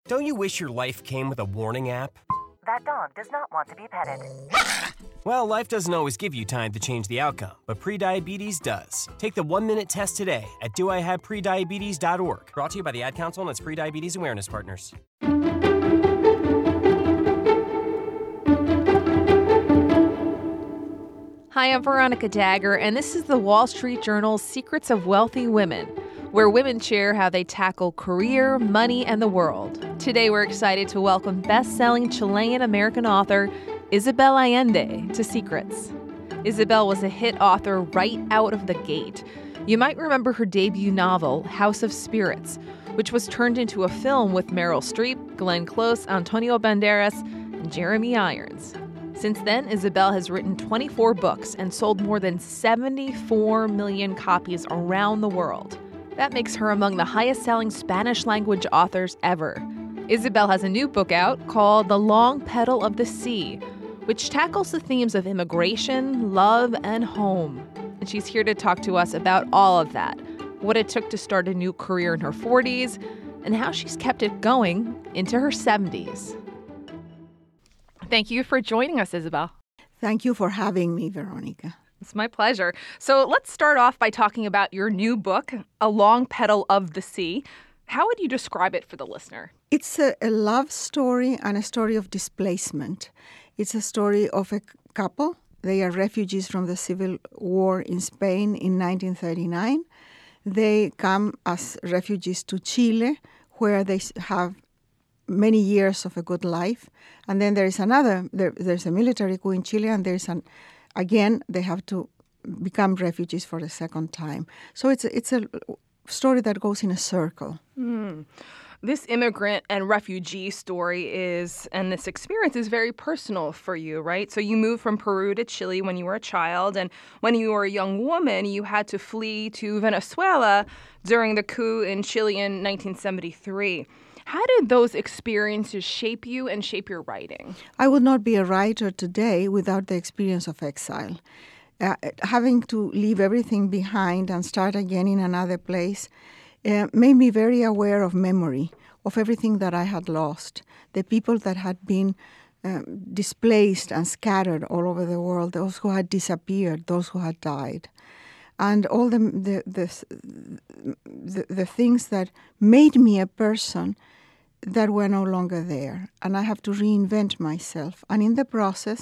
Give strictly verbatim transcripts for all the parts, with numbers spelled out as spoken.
Don't you wish your life came with a warning app? That dog does not want to be petted. Well, life doesn't always give you time to change the outcome, but prediabetes does. Take the one-minute test today at do I have prediabetes dot org. Brought to you by the Ad Council and its Prediabetes Awareness Partners. Hi, I'm Veronica Dagger, and this is the Wall Street Journal's Secrets of Wealthy Women, where women share how they tackle career, money, and the world. Today, we're excited to welcome best-selling Chilean-American author Isabel Allende to Secrets. Isabel was a hit author right out of the gate. You might remember her debut novel, House of Spirits, which was turned into a film with Meryl Streep, Glenn Close, Antonio Banderas, and Jeremy Irons. Since then, Isabel has written twenty-four books and sold more than seventy-four million copies around the world. That makes her among the highest-selling Spanish-language authors ever. Isabel has a new book out called The Long Petal of the Sea, which tackles the themes of immigration, love, and home. And she's here to talk to us about all of that, what it took to start a new career in her forties, and how she's kept it going into her seventies. Thank you for joining us, Isabel. Thank you for having me, Veronica. It's my pleasure. So let's start off by talking about your new book, A Long Petal of the Sea. How would you describe it for the listener? It's a, a love story and a story of displacement. It's a story of a couple. They are refugees from the Civil War in Spain in nineteen thirty-nine. They come as refugees to Chile, where they have many years of a good life. And then there is another, there, there's a military coup in Chile, and there's an, again, they have to become refugees for the second time. So it's, it's a story that goes in a circle. Mm. This immigrant and refugee story is, and this experience is very personal for you, right? So you moved from Peru to Chile when you were a child, and when you were a young woman, you had to flee to Venezuela during the coup in Chile in nineteen seventy-three. How did those experiences shape you and shape your writing? I would not be a writer today without the experience of exile. Uh, having to leave everything behind and start again in another place uh, made me very aware of memory, of everything that I had lost, the people that had been um, displaced and scattered all over the world, those who had disappeared, those who had died. And all the the, the the the things that made me a person that were no longer there. And I have to reinvent myself. And in the process,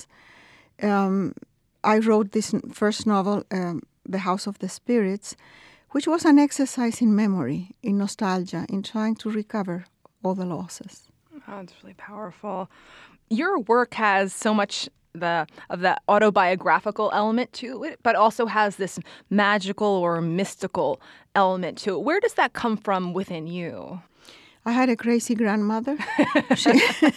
um, I wrote this first novel, um, The House of the Spirits, which was an exercise in memory, in nostalgia, in trying to recover all the losses. Oh, that's really powerful. Your work has so much the of the autobiographical element to it, but also has this magical or mystical element to it. Where does that come from within you? I had a crazy grandmother. she,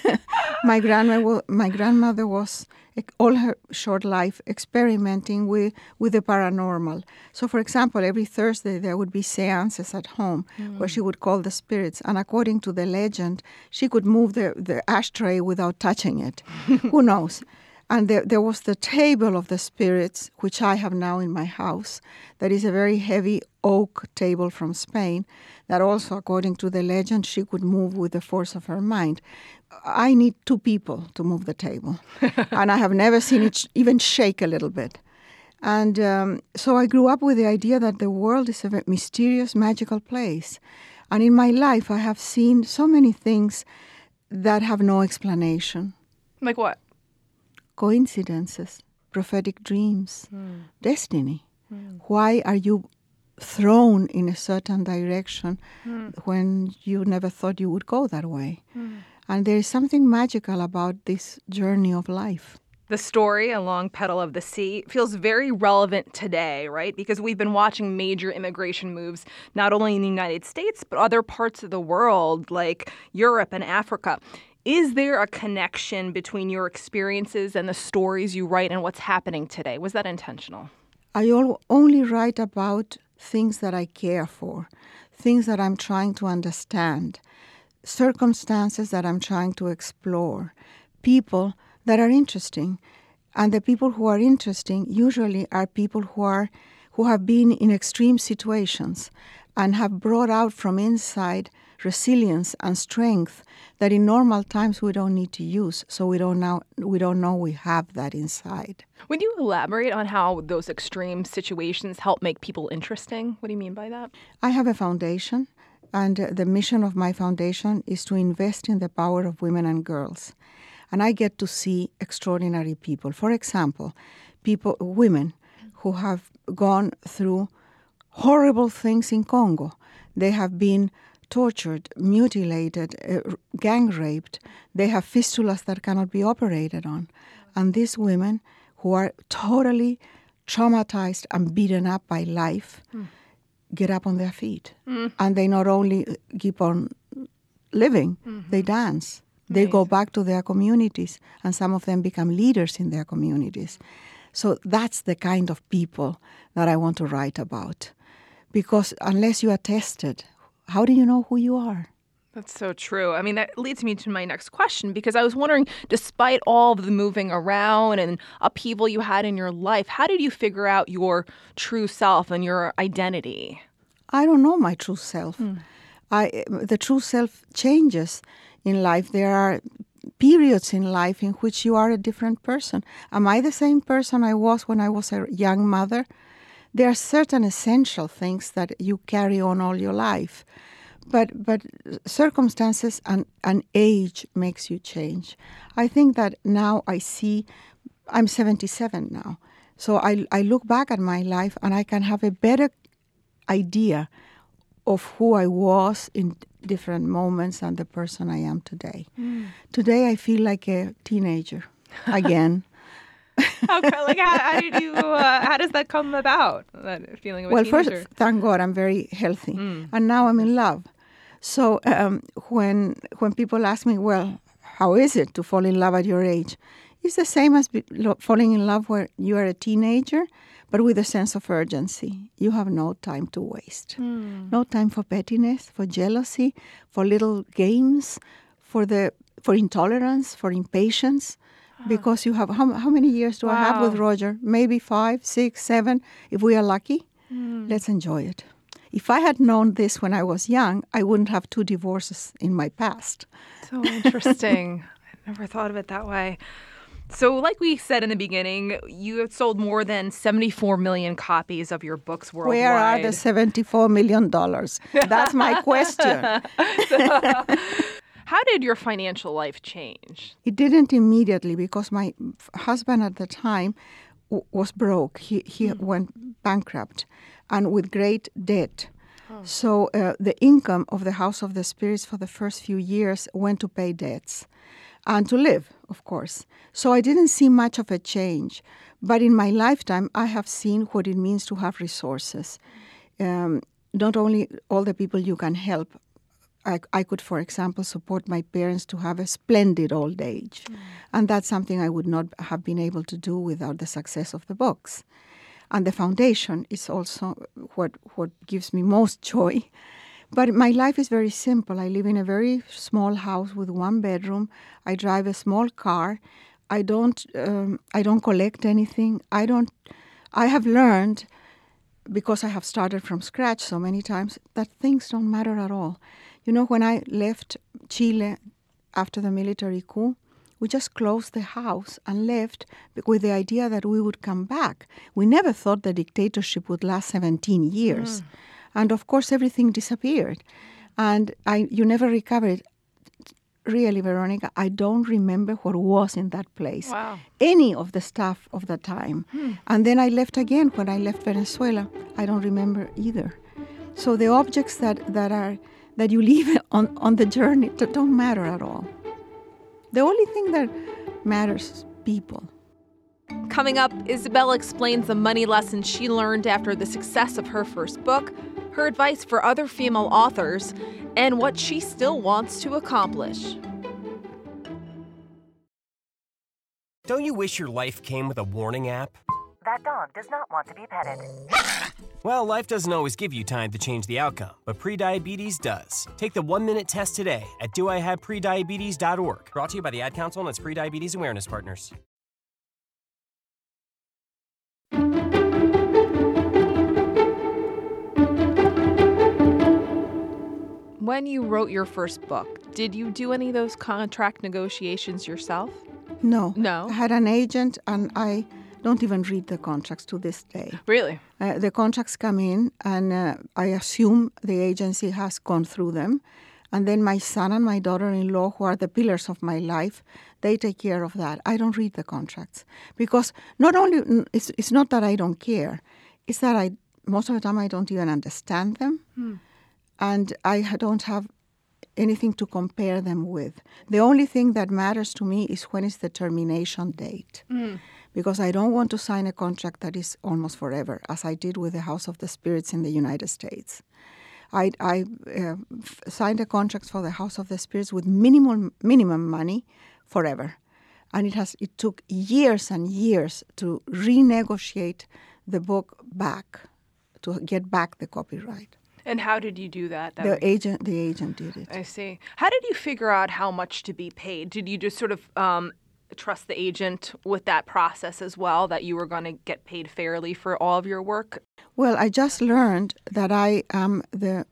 my grandma, my grandmother was all her short life experimenting with, with the paranormal. So, for example, every Thursday there would be seances at home mm. where she would call the spirits. And according to the legend, she could move the, the ashtray without touching it. Who knows? And there, there was the table of the spirits, which I have now in my house. That is a very heavy oak table from Spain that also, according to the legend, she could move with the force of her mind. I need two people to move the table. And I have never seen it sh- even shake a little bit. And um, so I grew up with the idea that the world is a very mysterious, magical place. And in my life, I have seen so many things that have no explanation. Like what? Coincidences, prophetic dreams, mm. destiny. Mm. Why are you thrown in a certain direction mm. when you never thought you would go that way? Mm. And there is something magical about this journey of life. The story, A Long Petal of the Sea, feels very relevant today, right? Because we've been watching major immigration moves, not only in the United States, but other parts of the world, like Europe and Africa. Is there a connection between your experiences and the stories you write and what's happening today? Was that intentional? I only write about things that I care for, things that I'm trying to understand, circumstances that I'm trying to explore, people that are interesting. And the people who are interesting usually are people who are who have been in extreme situations and have brought out from inside resilience and strength that in normal times we don't need to use. So we don't now we don't know we have that inside. Would you elaborate on how those extreme situations help make people interesting? What do you mean by that? I have a foundation, and uh, the mission of my foundation is to invest in the power of women and girls. And I get to see extraordinary people. For example, people, women who have gone through horrible things in Congo. They have been tortured, mutilated, uh, gang raped. They have fistulas that cannot be operated on. And these women who are totally traumatized and beaten up by life mm. get up on their feet. Mm. And they not only keep on living, mm-hmm. they dance. They Amazing. Go back to their communities, and some of them become leaders in their communities. So that's the kind of people that I want to write about. Because unless you are tested, how do you know who you are? That's so true. I mean, that leads me to my next question, because I was wondering, despite all of the moving around and upheaval you had in your life, how did you figure out your true self and your identity? I don't know my true self. Hmm. I the true self changes in life. There are periods in life in which you are a different person. Am I the same person I was when I was a young mother? There are certain essential things that you carry on all your life. But but circumstances and, and age makes you change. I think that now I see, I'm seventy-seven now, so I, I look back at my life and I can have a better idea of who I was in different moments than the person I am today. Mm. Today I feel like a teenager again. how, like, how, how did you? Uh, how does that come about? That feeling of a well, teenager? First, thank God, I'm very healthy, mm. and now I'm in love. So um, when when people ask me, well, how is it to fall in love at your age? It's the same as be, lo, falling in love where you are a teenager, but with a sense of urgency. You have no time to waste. Mm. No time for pettiness, for jealousy, for little games, for the for intolerance, for impatience. Because you have, how, how many years do wow. I have with Roger? Maybe five, six, seven, if we are lucky. Mm. Let's enjoy it. If I had known this when I was young, I wouldn't have two divorces in my past. So interesting. I never thought of it that way. So like we said in the beginning, you have sold more than seventy-four million copies of your books worldwide. Where are the seventy-four million dollars? That's my question. so, how did your financial life change? It didn't immediately because my husband at the time w- was broke. He he mm. went bankrupt and with great debt. Oh. So uh, the income of the House of the Spirits for the first few years went to pay debts and to live, of course. So I didn't see much of a change. But in my lifetime, I have seen what it means to have resources. Um, not only all the people you can help, I, I could, for example, support my parents to have a splendid old age. Mm. And that's something I would not have been able to do without the success of the books. And the foundation is also what, what gives me most joy. But my life is very simple. I live in a very small house with one bedroom. I drive a small car. I don't um, I don't collect anything. I don't. I have learned, because I have started from scratch so many times, that things don't matter at all. You know, when I left Chile after the military coup, we just closed the house and left with the idea that we would come back. We never thought the dictatorship would last seventeen years. Mm. And of course, everything disappeared. And I, you never recovered. Really, Veronica, I don't remember what was in that place. Wow. Any of the stuff of the time. Hmm. And then I left again when I left Venezuela. I don't remember either. So the objects that, that are that you leave on, on the journey don't matter at all. The only thing that matters is people. Coming up, Isabella explains the money lessons she learned after the success of her first book, her advice for other female authors, and what she still wants to accomplish. Don't you wish your life came with a warning app? That dog does not want to be petted. Well, life doesn't always give you time to change the outcome, but prediabetes does. Take the one-minute test today at do I have prediabetes dot org. Brought to you by the Ad Council and its Prediabetes Awareness Partners. When you wrote your first book, did you do any of those contract negotiations yourself? No. No? I had an agent, and I don't even read the contracts to this day. Really? Uh, the contracts come in, and uh, I assume the agency has gone through them. And then my son and my daughter-in-law, who are the pillars of my life, they take care of that. I don't read the contracts. Because not only, it's, it's not that I don't care, it's that I, most of the time I don't even understand them. Hmm. And I don't have anything to compare them with. The only thing that matters to me is when is the termination date. Mm. Because I don't want to sign a contract that is almost forever, as I did with the House of the Spirits in the United States. I, I uh, f- signed a contract for the House of the Spirits with minimum minimum money forever. And it has it took years and years to renegotiate the book back, to get back the copyright. And how did you do that? that the agent the agent did it. I see. How did you figure out how much to be paid? Did you just sort of um, trust the agent with that process as well, that you were going to get paid fairly for all of your work? Well, I just learned that I am the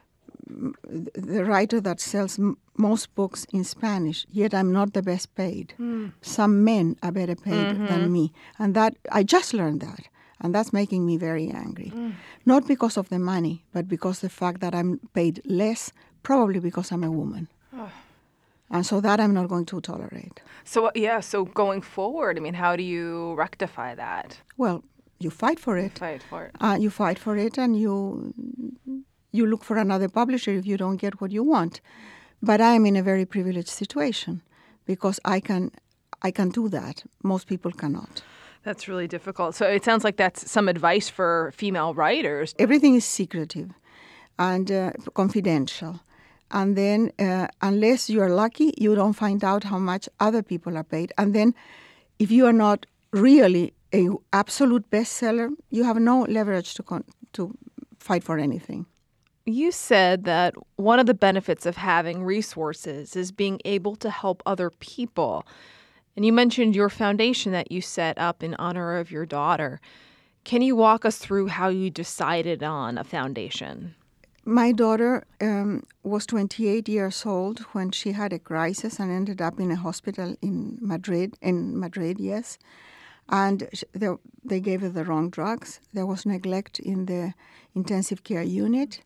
the writer that sells m- most books in Spanish, yet I'm not the best paid. Mm. Some men are better paid mm-hmm. than me. And that I just learned that. And that's making me very angry. Mm. Not because of the money, but because the fact that I'm paid less, probably because I'm a woman. Oh. And so that I'm not going to tolerate. So, yeah, so going forward, I mean, how do you rectify that? Well, you fight for it. You fight for it. Uh, you fight for it, and you you look for another publisher if you don't get what you want. But I am in a very privileged situation because I can I can do that. Most people cannot. That's really difficult. So it sounds like that's some advice for female writers. Everything is secretive and uh, confidential. And then uh, unless you are lucky, you don't find out how much other people are paid. And then if you are not really a absolute bestseller, you have no leverage to con- to fight for anything. You said that one of the benefits of having resources is being able to help other people. And you mentioned your foundation that you set up in honor of your daughter. Can you walk us through how you decided on a foundation? My daughter um, was twenty-eight years old when she had a crisis and ended up in a hospital in Madrid, in Madrid, yes. And they, they gave her the wrong drugs. There was neglect in the intensive care unit.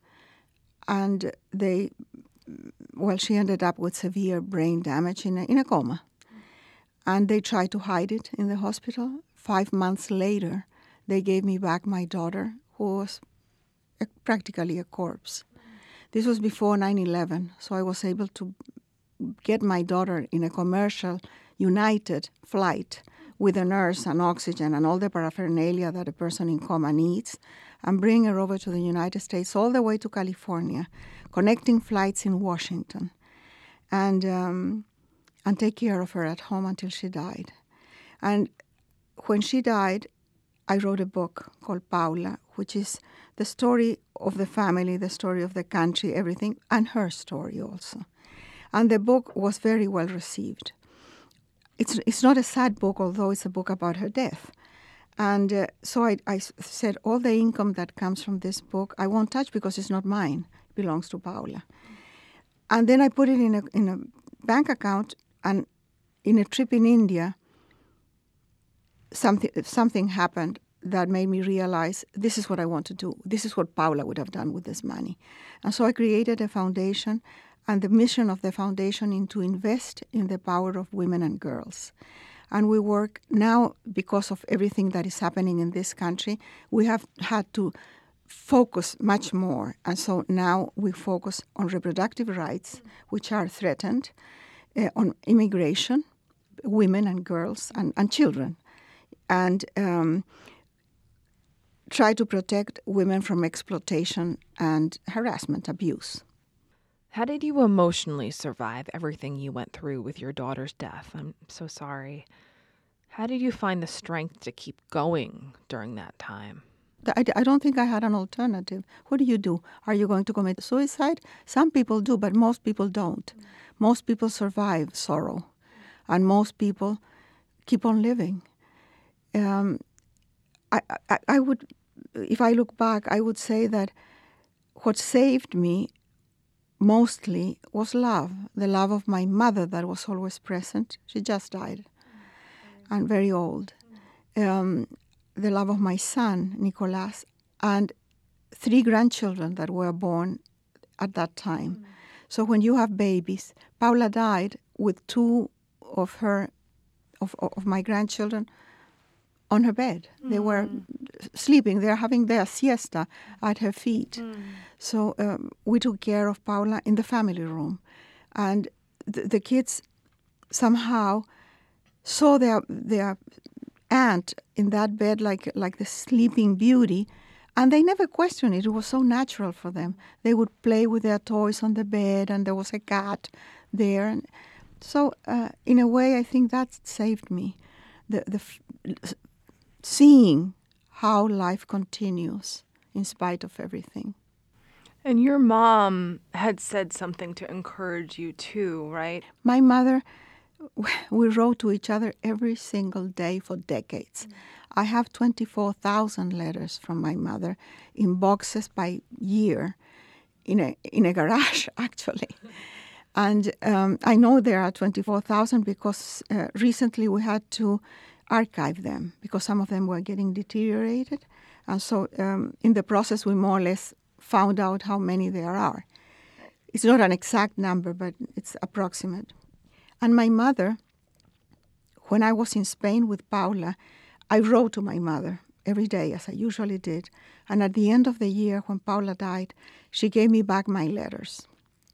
And they, well, she ended up with severe brain damage in a, in a coma. And they tried to hide it in the hospital. Five months later, they gave me back my daughter, who was a, practically a corpse. This was before nine eleven, so I was able to get my daughter in a commercial United flight with a nurse and oxygen and all the paraphernalia that a person in coma needs, and bring her over to the United States all the way to California, connecting flights in Washington, and um, and take care of her at home until she died. And when she died, I wrote a book called Paula, which is the story of the family, the story of the country, everything, and her story also. And the book was very well received. It's it's not a sad book, although it's a book about her death. And uh, so I, I said, all the income that comes from this book, I won't touch because it's not mine. It belongs to Paula. And then I put it in a in a bank account, and in a trip in India, something something happened that made me realize this is what I want to do. This is what Paula would have done with this money. And so I created a foundation, and the mission of the foundation is to invest in the power of women and girls. And we work now, because of everything that is happening in this country, we have had to focus much more. And so now we focus on reproductive rights, which are threatened, uh, on immigration, women and girls and, and children, and um, try to protect women from exploitation and harassment, abuse. How did you emotionally survive everything you went through with your daughter's death? I'm so sorry. How did you find the strength to keep going during that time? I, I don't think I had an alternative. What do you do? Are you going to commit suicide? Some people do, but most people don't. Mm. Most people survive sorrow, and most people keep on living. Um, I, I, I would, if I look back, I would say that what saved me mostly was love, the love of my mother that was always present. She just died, and very old. Um, the love of my son, Nicolas, and three grandchildren that were born at that time. Mm. So when you have babies, Paula died with two of her, of, of my grandchildren on her bed. Mm. They were sleeping. They were having their siesta at her feet. Mm. So um, we took care of Paula in the family room. And th- the kids somehow saw their their aunt in that bed like like the sleeping beauty, and they never questioned it. It was so natural for them. They would play with their toys on the bed, and there was a cat there. And so uh, in a way, I think that saved me, the the f- seeing how life continues in spite of everything. And your mom had said something to encourage you too, right? My mother, we wrote to each other every single day for decades. Mm. I have twenty-four thousand letters from my mother in boxes by year, in a in a garage, actually. And um, I know there are twenty-four thousand because uh, recently we had to archive them because some of them were getting deteriorated. And so um, in the process, we more or less found out how many there are. It's not an exact number, but it's approximate. And my mother, when I was in Spain with Paula, I wrote to my mother every day, as I usually did. And at the end of the year, when Paula died, she gave me back my letters.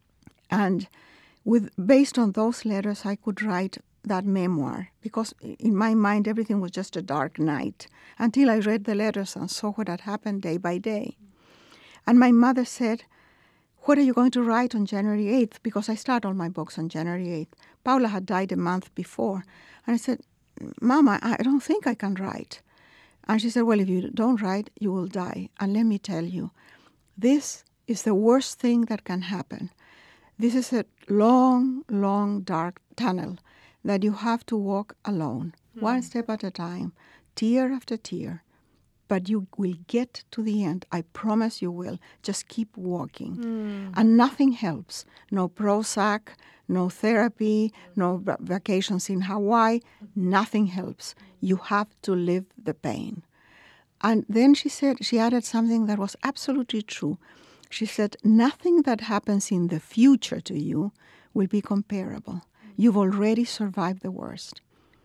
And with based on those letters, I could write that memoir, because in my mind, everything was just a dark night until I read the letters and saw what had happened day by day. And my mother said, "What are you going to write on January eighth?" Because I start all my books on January eighth. Paula had died a month before. And I said, "Mama, I don't think I can write." And she said, "Well, if you don't write, you will die. And let me tell you, this is the worst thing that can happen. This is a long, long, dark tunnel that you have to walk alone, mm. one step at a time, tear after tear. But you will get to the end. I promise you will. Just keep walking." Mm. And nothing helps. No Prozac, no therapy, no v- vacations in Hawaii. Nothing helps. You have to live the pain. And then she said, she added something that was absolutely true. She said, nothing that happens in the future to you will be comparable. You've already survived the worst.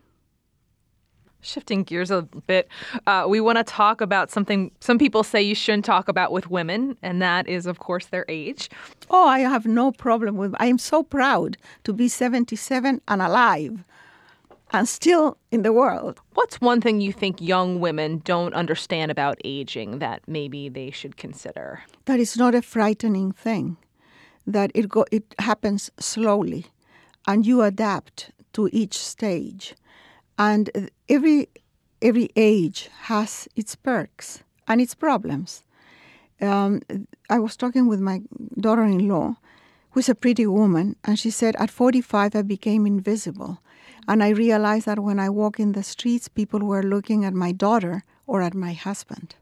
Shifting gears a bit, uh, we want to talk about something some people say you shouldn't talk about with women, and that is, of course, their age. Oh, I have no problem with I am so proud to be seventy-seven and alive and still in the world. What's one thing you think young women don't understand about aging that maybe they should consider? That it's not a frightening thing, that it go, it happens slowly, and you adapt to each stage. And every every age has its perks and its problems. Um, I was talking with my daughter-in-law, who's a pretty woman, and she said, at forty-five, I became invisible. And I realized that when I walk in the streets, people were looking at my daughter or at my husband,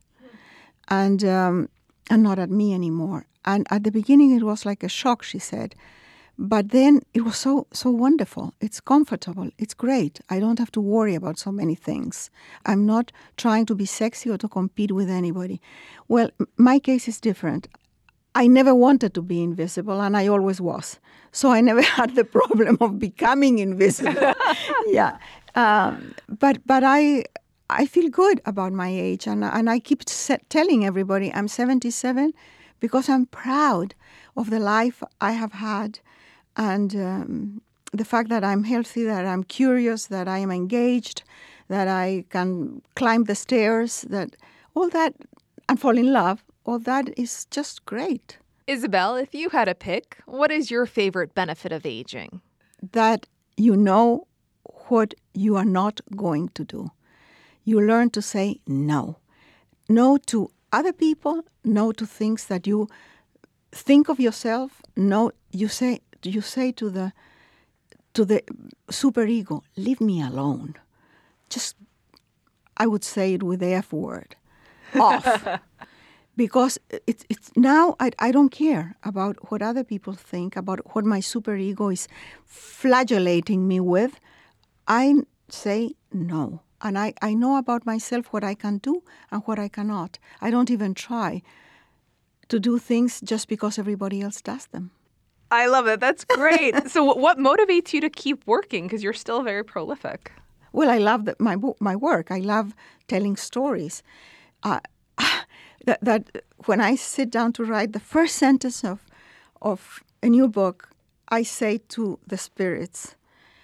and um, and not at me anymore. And at the beginning, it was like a shock, she said. But then it was so so wonderful. It's comfortable. It's great. I don't have to worry about so many things. I'm not trying to be sexy or to compete with anybody. Well, my case is different. I never wanted to be invisible, and I always was. So I never had the problem of becoming invisible. yeah, um, but but I I feel good about my age, and and I keep se- telling everybody I'm seventy-seven because I'm proud of the life I have had. And um, the fact that I'm healthy, that I'm curious, that I am engaged, that I can climb the stairs, that all that, and fall in love, all that is just great. Isabel, if you had a pick, what is your favorite benefit of aging? That you know what you are not going to do. You learn to say no. No to other people, no to things that you think of yourself. No, you say you say to the to the superego, leave me alone. Just, I would say it with the F word, off. because it's it's now I, I don't care about what other people think, about what my superego is flagellating me with. I say no. And I, I know about myself what I can do and what I cannot. I don't even try to do things just because everybody else does them. I love it. That's great. So what motivates you to keep working? Because you're still very prolific. Well, I love the, my my work. I love telling stories. Uh, that, that when I sit down to write the first sentence of of a new book, I say to the spirits,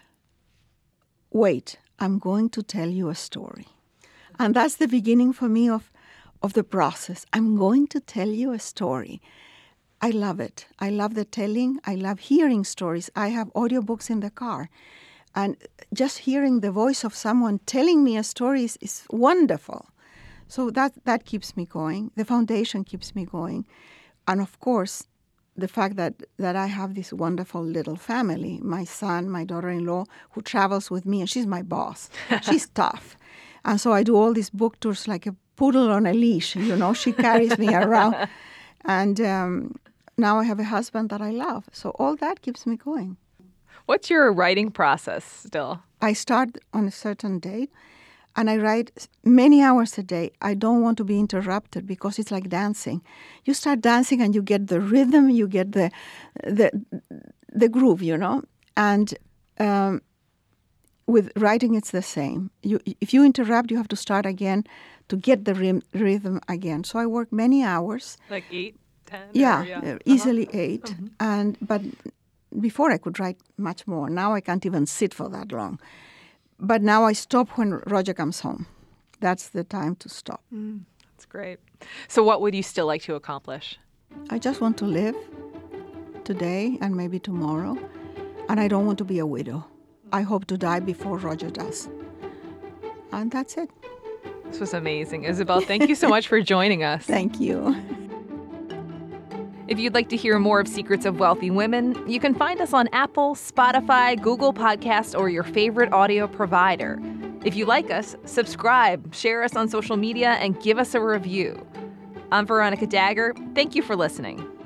wait, I'm going to tell you a story. And that's the beginning for me of, of the process. I'm going to tell you a story. I love it. I love the telling. I love hearing stories. I have audiobooks in the car. And just hearing the voice of someone telling me a story is, is wonderful. So that, that keeps me going. The foundation keeps me going. And of course, the fact that, that I have this wonderful little family, my son, my daughter-in-law, who travels with me, and she's my boss. She's tough. And so I do all these book tours like a poodle on a leash, you know. She carries me around. And um, now I have a husband that I love. So all that keeps me going. What's your writing process still? I start on a certain date, and I write many hours a day. I don't want to be interrupted because it's like dancing. You start dancing and you get the rhythm, you get the the the groove, you know. And um, with writing, it's the same. You, if you interrupt, you have to start again to get the rim, rhythm again. So I work many hours. Like eight, ten? Yeah, or, yeah. Uh, easily uh-huh. eight. Mm-hmm. And but before I could write much more. Now I can't even sit for that long. But now I stop when Roger comes home. That's the time to stop. Mm, that's great. So what would you still like to accomplish? I just want to live today and maybe tomorrow. And I don't want to be a widow. I hope to die before Roger does. And that's it. This was amazing. Isabel, thank you so much for joining us. Thank you. If you'd like to hear more of Secrets of Wealthy Women, you can find us on Apple, Spotify, Google Podcasts, or your favorite audio provider. If you like us, subscribe, share us on social media, and give us a review. I'm Veronica Dagher. Thank you for listening.